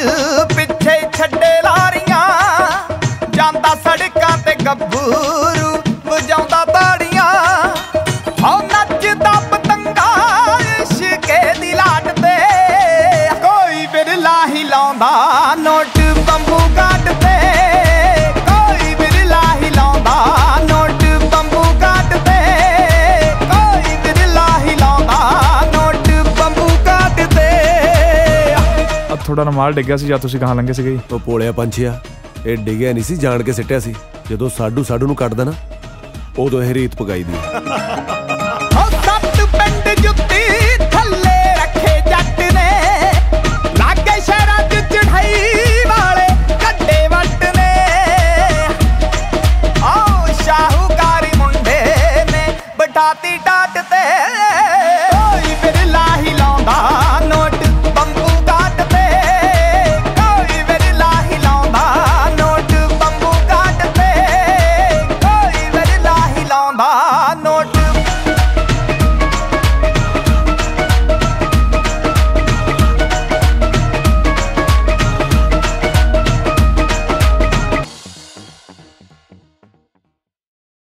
पिछे छड्डे लारियां जांदा सड़कां ते गब्बरू वजाउंदा ताड़ियां ओ नचदा पतंगा इश्के दी लाट ते कोई बिरला हिलाउंदा नोट बंबू काट ते कोई बिरला हिलाउंदा नोट बंबू काट ते कोई बिरला हिलाउंदा नोट बंबू काट ते। अब थोड़ा रुमाल डिग्या सी ਜਾਂ ਤੁਸੀਂ ਕਹਾਂ ਲੰਗੇ ਸੀਗੇ? ਉਹ ਪੋਲਿਆ ਪੰਛੀਆ, ਇਹ ਡਿੱਗਿਆ ਨਹੀਂ ਸੀ, ਜਾਣ ਕੇ ਸਿੱਟਿਆ ਸੀ। ਜਦੋਂ ਸਾਡੂ ਨੂੰ ਕੱਟਦਾ ਨਾ ਉਦੋਂ ਇਹ ਰੀਤ ਪਗਾਈ ਦੀ। बिठाती